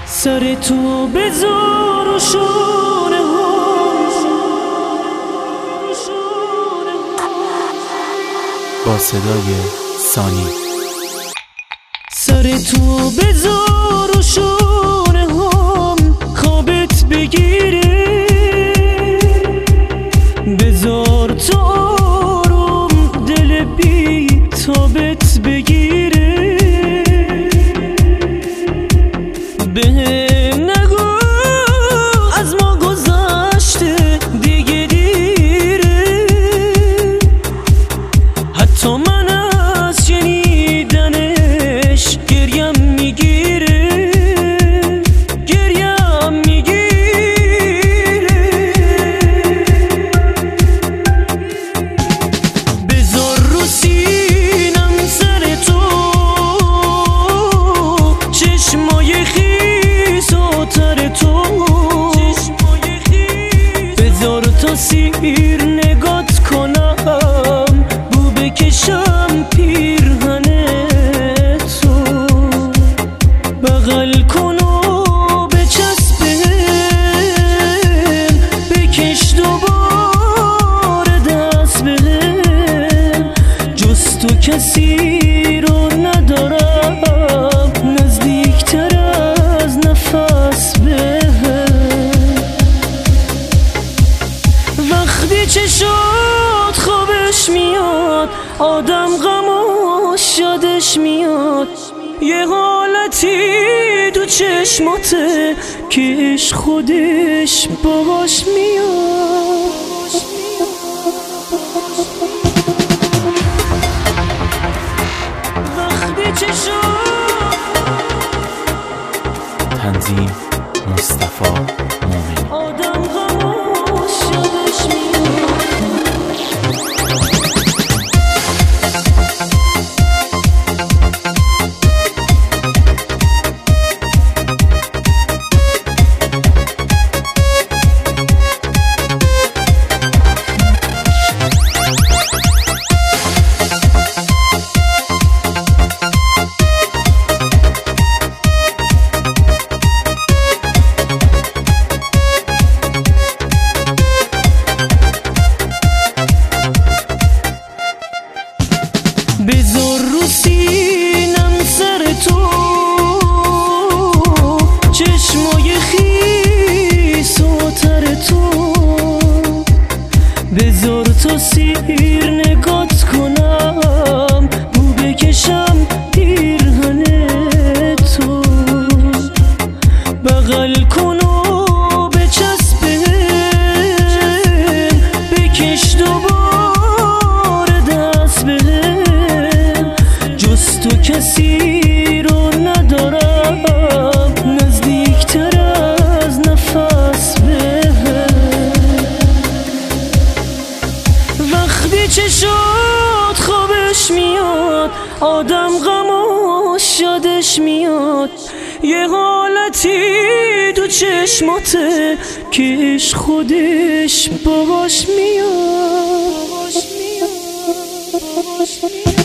سر تو بذار و شونه با صدای سانی. سر تو بذار و شونه هم خوابت بگیره، بذار تا آروم دل بی تابت بگیره. بهم نگو از ما گذشته دیگه دیره، حتی من از شنیدنش گریم میگیره، گریم میگیره. بذار رو سینم سر تو چشمای خیس و تر تو، بذار تا سیر نگات کنم، بو بکشم پیرهن تو، بغل کن و بچسب بهم، بکش دوباره دست بهم. جز تو کسی رو ندارم نزدیکتر از نفس بهم. وقتی چشات خوابش میاد آدم غماش یادش میاد، یه حالتی تو چشماته که عشق خودش باهاش میاد. وقتی چشات تنظیم مصطفی مومنی. آدم غماش یادش میاد. بذار رو سینم سر تو چشمای خیس و تر تو، بذار تا سیر نگات کنم، بو بکشم پیرهن تو، بغل کن و بچسب بهم، بکش دوباره دست بهم. جز تو کسی رو ندارم نزدیکتر از نفس بهم. وقتی چشات خوابش میاد آدم غماش یادش میاد، یه حالتی تو چشماته که عشق خودش باهاش میاد.